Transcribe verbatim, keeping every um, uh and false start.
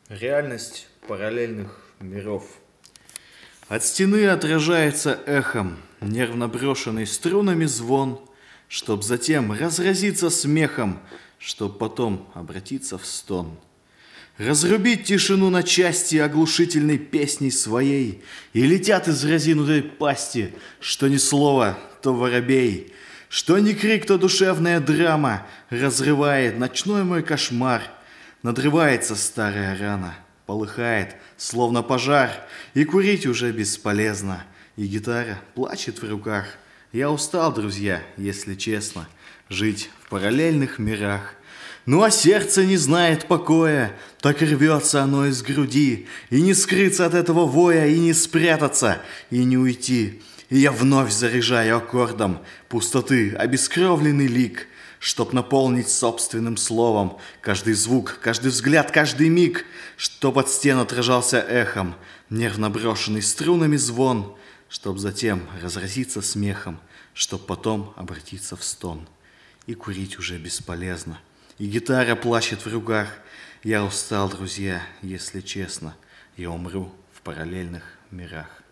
Реальность параллельных миров. От стены отражается эхом нервно брошенный струнами звон, чтоб затем разразиться смехом, чтоб потом обратиться в стон. Разрубить тишину на части оглушительной песней своей, и летят из разинутой пасти, что ни слово, то воробей, что ни крик, то душевная драма разрывает ночной мой кошмар. Надрывается старая рана, полыхает, словно пожар, и курить уже бесполезно, и гитара плачет в руках. Я устал, друзья, если честно, жить в параллельных мирах. Ну а сердце не знает покоя, так рвется оно из груди, и не скрыться от этого воя, и не спрятаться, и не уйти. И я вновь заряжаю аккордом пустоты обескровленный лик, чтоб наполнить собственным словом каждый звук, каждый взгляд, каждый миг, чтоб от стен отражался эхом нервно брошенный струнами звон, чтоб затем разразиться смехом, чтоб потом обратиться в стон. И курить уже бесполезно, и гитара плачет в руках. Я устал, друзья, если честно, я умру в параллельных мирах.